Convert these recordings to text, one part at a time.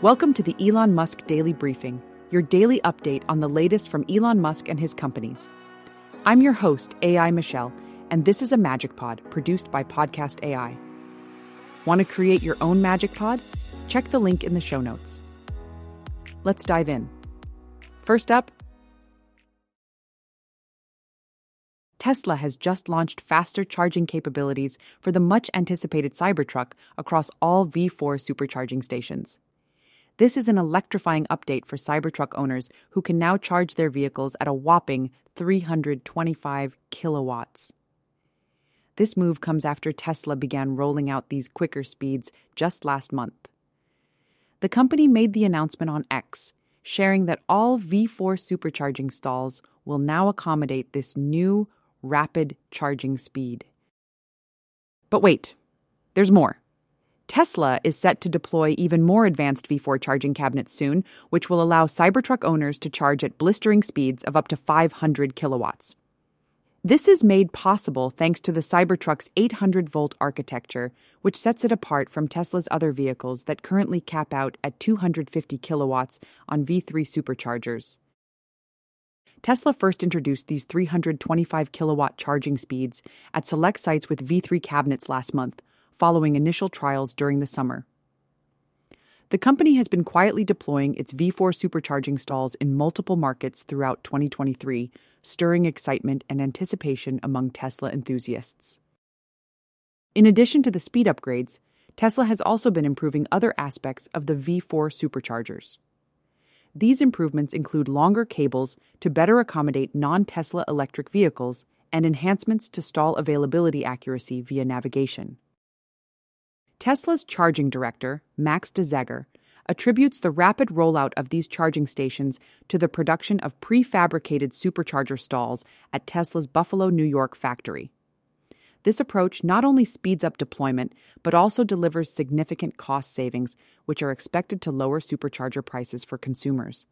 Welcome to the Elon Musk Daily Briefing, your daily update on the latest from Elon Musk and his companies. I'm your host, AI Michelle, and this is a Magic Pod produced by Podcast AI. Want to create your own Magic Pod? Check the link in the show notes. Let's dive in. First up, Tesla has just launched faster charging capabilities for the much-anticipated Cybertruck across all V4 supercharging stations. This is an electrifying update for Cybertruck owners who can now charge their vehicles at a whopping 325 kilowatts. This move comes after Tesla began rolling out these quicker speeds just last month. The company made the announcement on X, sharing that all V4 supercharging stalls will now accommodate this new rapid charging speed. But wait, there's more. Tesla is set to deploy even more advanced V4 charging cabinets soon, which will allow Cybertruck owners to charge at blistering speeds of up to 500 kilowatts. This is made possible thanks to the Cybertruck's 800-volt architecture, which sets it apart from Tesla's other vehicles that currently cap out at 250 kilowatts on V3 superchargers. Tesla first introduced these 325 kilowatt charging speeds at select sites with V3 cabinets last month, following initial trials during the summer. The company has been quietly deploying its V4 supercharging stalls in multiple markets throughout 2023, stirring excitement and anticipation among Tesla enthusiasts. In addition to the speed upgrades, Tesla has also been improving other aspects of the V4 superchargers. These improvements include longer cables to better accommodate non-Tesla electric vehicles and enhancements to stall availability accuracy via navigation. Tesla's charging director, Max de Zegher, attributes the rapid rollout of these charging stations to the production of prefabricated supercharger stalls at Tesla's Buffalo, New York factory. This approach not only speeds up deployment, but also delivers significant cost savings, which are expected to lower supercharger prices for consumers.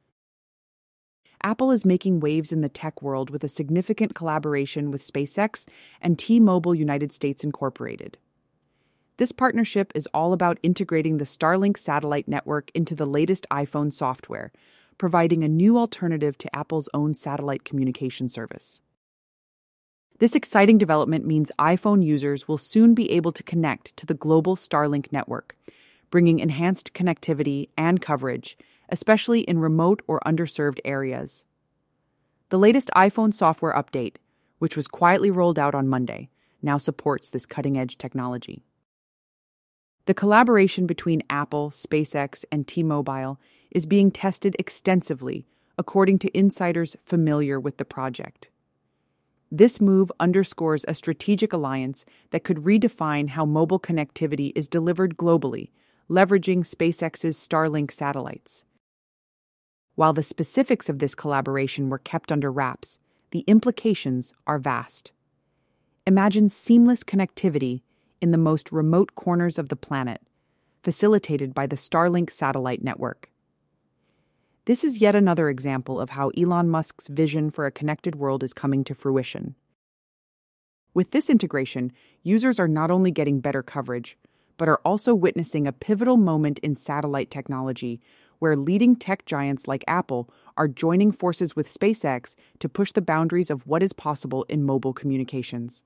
Apple is making waves in the tech world with a significant collaboration with SpaceX and T-Mobile United States Incorporated. This partnership is all about integrating the Starlink satellite network into the latest iPhone software, providing a new alternative to Apple's own satellite communication service. This exciting development means iPhone users will soon be able to connect to the global Starlink network, bringing enhanced connectivity and coverage, especially in remote or underserved areas. The latest iPhone software update, which was quietly rolled out on Monday, now supports this cutting-edge technology. The collaboration between Apple, SpaceX, and T-Mobile is being tested extensively, according to insiders familiar with the project. This move underscores a strategic alliance that could redefine how mobile connectivity is delivered globally, leveraging SpaceX's Starlink satellites. While the specifics of this collaboration were kept under wraps, the implications are vast. Imagine seamless connectivity in the most remote corners of the planet, facilitated by the Starlink satellite network. This is yet another example of how Elon Musk's vision for a connected world is coming to fruition. With this integration, users are not only getting better coverage, but are also witnessing a pivotal moment in satellite technology where leading tech giants like Apple are joining forces with SpaceX to push the boundaries of what is possible in mobile communications.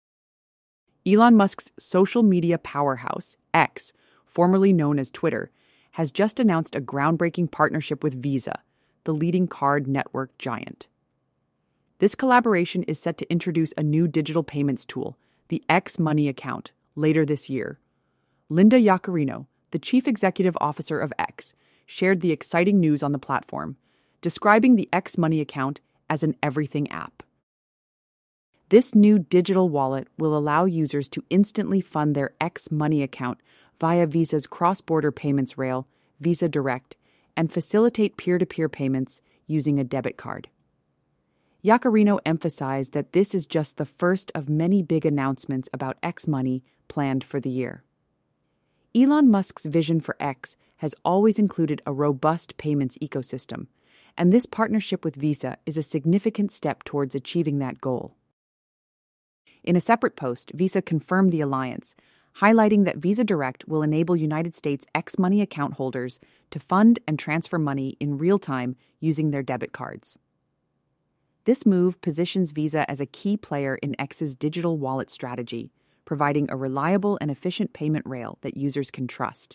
Elon Musk's social media powerhouse, X, formerly known as Twitter, has just announced a groundbreaking partnership with Visa, the leading card network giant. This collaboration is set to introduce a new digital payments tool, the X Money account, later this year. Linda Yaccarino, the chief executive officer of X, shared the exciting news on the platform, describing the X Money account as an everything app. This new digital wallet will allow users to instantly fund their X Money account via Visa's cross-border payments rail, Visa Direct, and facilitate peer-to-peer payments using a debit card. Yaccarino emphasized that this is just the first of many big announcements about X Money planned for the year. Elon Musk's vision for X has always included a robust payments ecosystem, and this partnership with Visa is a significant step towards achieving that goal. In a separate post, Visa confirmed the alliance, highlighting that Visa Direct will enable United States X-Money account holders to fund and transfer money in real time using their debit cards. This move positions Visa as a key player in X's digital wallet strategy, providing a reliable and efficient payment rail that users can trust.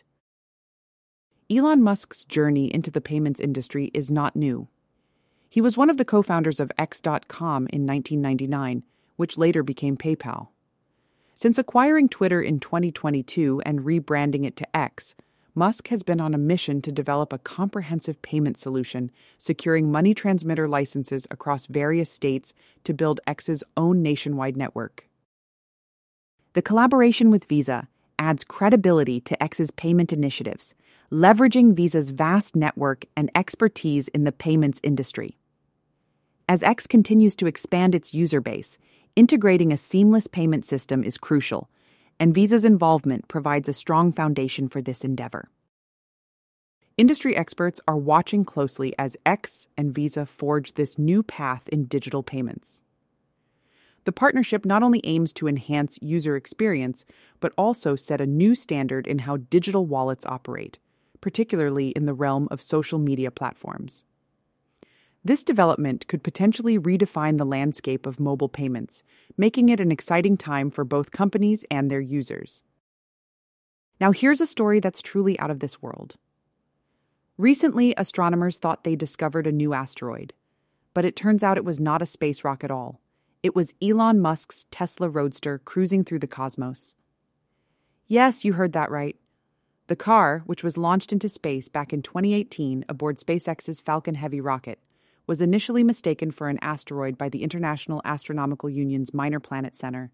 Elon Musk's journey into the payments industry is not new. He was one of the co-founders of X.com in 1999, which later became PayPal. Since acquiring Twitter in 2022 and rebranding it to X, Musk has been on a mission to develop a comprehensive payment solution, securing money transmitter licenses across various states to build X's own nationwide network. The collaboration with Visa adds credibility to X's payment initiatives, leveraging Visa's vast network and expertise in the payments industry. As X continues to expand its user base, integrating a seamless payment system is crucial, and Visa's involvement provides a strong foundation for this endeavor. Industry experts are watching closely as X and Visa forge this new path in digital payments. The partnership not only aims to enhance user experience, but also set a new standard in how digital wallets operate, particularly in the realm of social media platforms. This development could potentially redefine the landscape of mobile payments, making it an exciting time for both companies and their users. Now here's a story that's truly out of this world. Recently, astronomers thought they discovered a new asteroid, but it turns out it was not a space rock at all. It was Elon Musk's Tesla Roadster cruising through the cosmos. Yes, you heard that right. The car, which was launched into space back in 2018 aboard SpaceX's Falcon Heavy rocket, was initially mistaken for an asteroid by the International Astronomical Union's Minor Planet Center.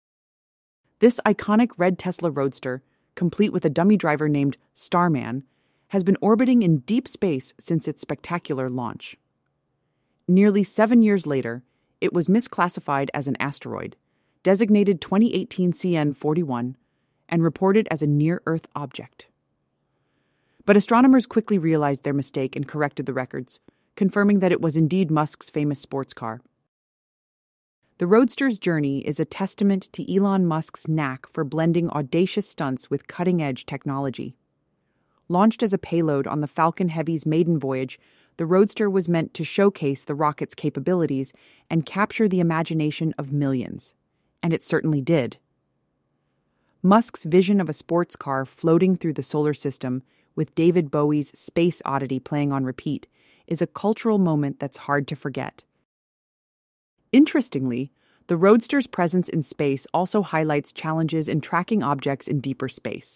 This iconic red Tesla Roadster, complete with a dummy driver named Starman, has been orbiting in deep space since its spectacular launch. Nearly 7 years later, it was misclassified as an asteroid, designated 2018 CN41, and reported as a near-Earth object. But astronomers quickly realized their mistake and corrected the records, confirming that it was indeed Musk's famous sports car. The Roadster's journey is a testament to Elon Musk's knack for blending audacious stunts with cutting-edge technology. Launched as a payload on the Falcon Heavy's maiden voyage, the Roadster was meant to showcase the rocket's capabilities and capture the imagination of millions. And it certainly did. Musk's vision of a sports car floating through the solar system, with David Bowie's Space Oddity playing on repeat, is a cultural moment that's hard to forget. Interestingly, the Roadster's presence in space also highlights challenges in tracking objects in deeper space.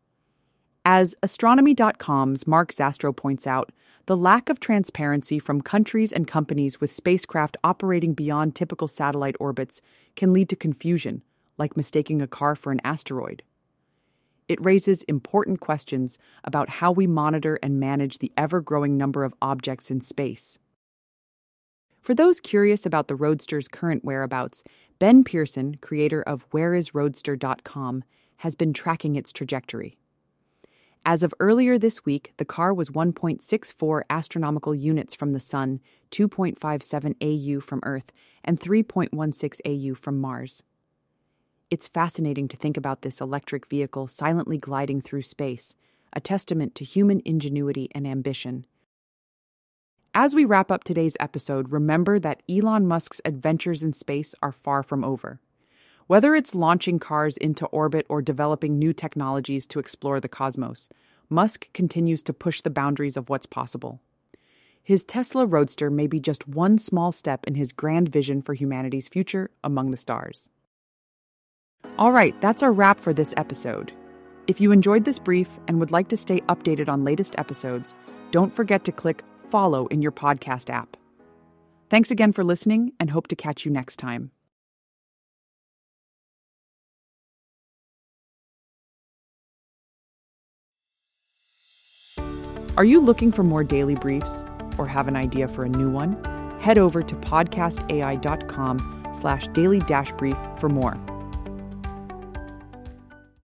As Astronomy.com's Mark Zastro points out, the lack of transparency from countries and companies with spacecraft operating beyond typical satellite orbits can lead to confusion, like mistaking a car for an asteroid. It raises important questions about how we monitor and manage the ever-growing number of objects in space. For those curious about the Roadster's current whereabouts, Ben Pearson, creator of whereisroadster.com, has been tracking its trajectory. As of earlier this week, the car was 1.64 astronomical units from the Sun, 2.57 AU from Earth, and 3.16 AU from Mars. It's fascinating to think about this electric vehicle silently gliding through space, a testament to human ingenuity and ambition. As we wrap up today's episode, remember that Elon Musk's adventures in space are far from over. Whether it's launching cars into orbit or developing new technologies to explore the cosmos, Musk continues to push the boundaries of what's possible. His Tesla Roadster may be just one small step in his grand vision for humanity's future among the stars. All right, that's our wrap for this episode. If you enjoyed this brief and would like to stay updated on latest episodes, don't forget to click follow in your podcast app. Thanks again for listening, and hope to catch you next time. Are you looking for more daily briefs or have an idea for a new one? Head over to podcastai.com/daily-brief for more.